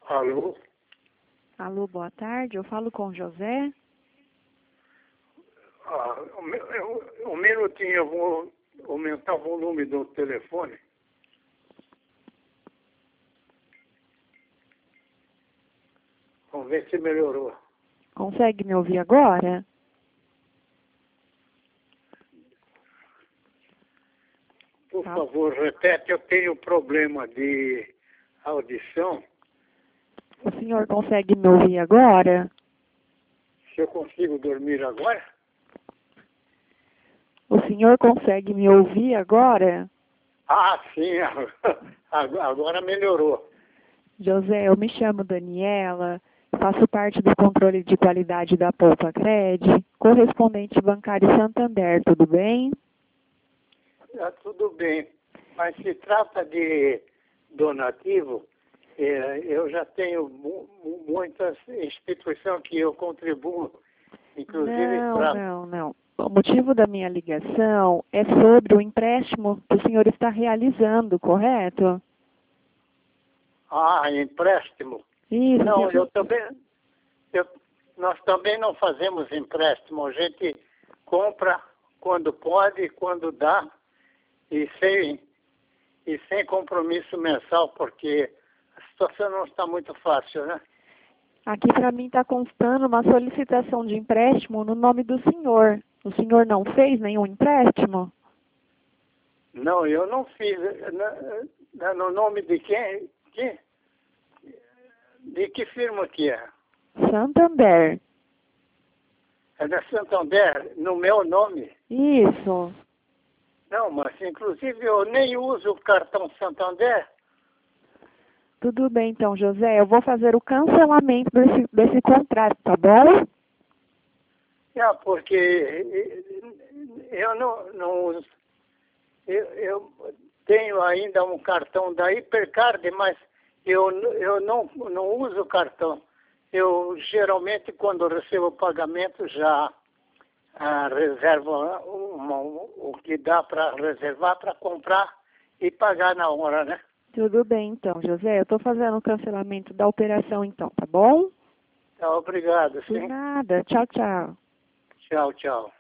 Alô? Alô, boa tarde. Eu falo com o José. Um minutinho, eu vou aumentar o volume do telefone. Vamos ver se melhorou. Consegue me ouvir agora? Por favor, repete, eu tenho problema de audição. O senhor consegue me ouvir agora? Se eu consigo dormir agora? O senhor consegue me ouvir agora? Ah, sim, agora melhorou. José, eu me chamo Daniela, faço parte do controle de qualidade da Poupa Cred, correspondente bancário Santander, tudo bem? Tudo bem, mas se trata de donativo, eu já tenho muitas instituições que eu contribuo, inclusive para... Não. O motivo da minha ligação é sobre o empréstimo que o senhor está realizando, correto? Ah, empréstimo? Isso. Não, nós também não fazemos empréstimo, a gente compra quando pode, quando dá, e sem compromisso mensal, porque a situação não está muito fácil, né? Aqui para mim está constando uma solicitação de empréstimo no nome do senhor. O senhor não fez nenhum empréstimo? Não, eu não fiz. No nome de quem? De que firma que é? Santander. É da Santander, no meu nome? Isso. Não, mas inclusive eu nem uso o cartão Santander. Tudo bem então, José. Eu vou fazer o cancelamento desse contrato, tá bom? Porque eu não uso. Eu tenho ainda um cartão da Hipercard, mas eu não uso o cartão. Eu geralmente, quando recebo o pagamento, já reservo o que dá para reservar para comprar e pagar na hora, né? Tudo bem então, José. Eu estou fazendo o cancelamento da operação então, tá bom? Tá, obrigado, sim. Por nada. Tchau, tchau. Tchau, tchau.